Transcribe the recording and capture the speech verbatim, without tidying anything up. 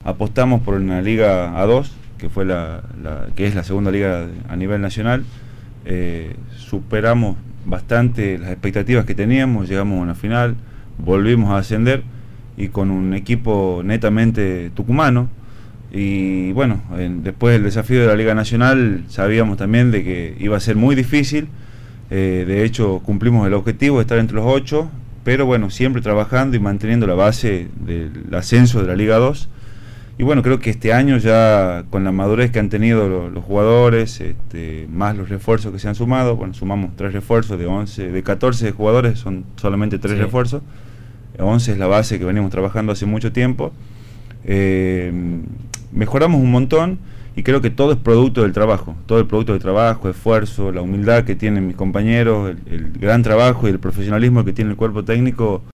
apostamos por una liga A dos, que fue la, la que es la segunda liga a nivel nacional. Eh, superamos bastante las expectativas que teníamos, llegamos a una final, volvimos a ascender y con un equipo netamente tucumano. Y bueno, en, después del desafío de la Liga Nacional sabíamos también de que iba a ser muy difícil. Eh, de hecho cumplimos el objetivo de estar entre los ocho, pero bueno, siempre trabajando y manteniendo la base del ascenso de la Liga dos. Y bueno, creo que este año ya con la madurez que han tenido los, los jugadores, este, más los refuerzos que se han sumado, bueno, sumamos tres refuerzos de once, de catorce jugadores, son solamente tres sí. refuerzos, once es la base que venimos trabajando hace mucho tiempo. Eh, mejoramos un montón y creo que todo es producto del trabajo, todo el producto del trabajo, esfuerzo, la humildad que tienen mis compañeros, el, el gran trabajo y el profesionalismo que tiene el cuerpo técnico.